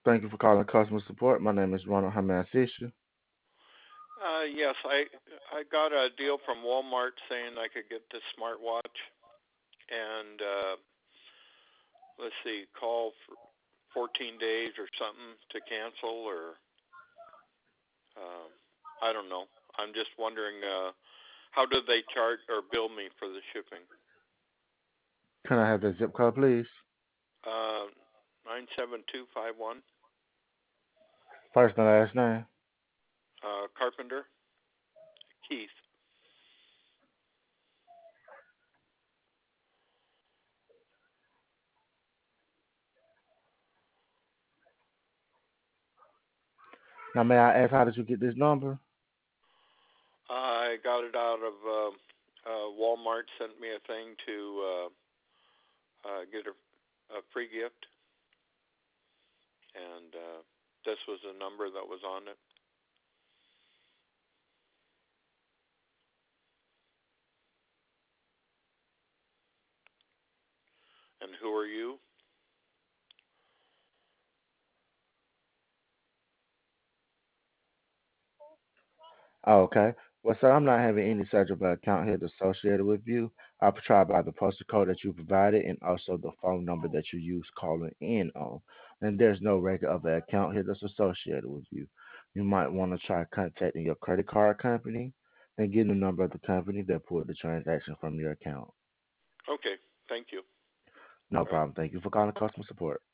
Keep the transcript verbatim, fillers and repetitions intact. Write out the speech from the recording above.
Thank you for calling customer support. My name is Ronald. How may I assist you? Uh, yes, I I got a deal from Walmart saying I could get this smartwatch, and uh, let's see, call for fourteen days or something to cancel, or uh, I don't know. I'm just wondering, uh, how do they charge or bill me for the shipping? Can I have the zip code, please? Uh, nine seven two five one. First and last name. Uh, Carpenter Keith. Now, may I ask how did you get this number? I got it out of uh, uh, Walmart. Sent me a thing to uh, uh, get a, a free gift, and uh, this was the number that was on it. And who are you? Oh, okay. Well, sir, I'm not having any such of an account here associated with you. I'll try by the postal code that you provided and also the phone number that you used calling in on. And there's no record of an account here that's associated with you. You might want to try contacting your credit card company and getting the number of the company that pulled the transaction from your account. Okay, thank you. No Bye. problem. Thank you for calling customer support.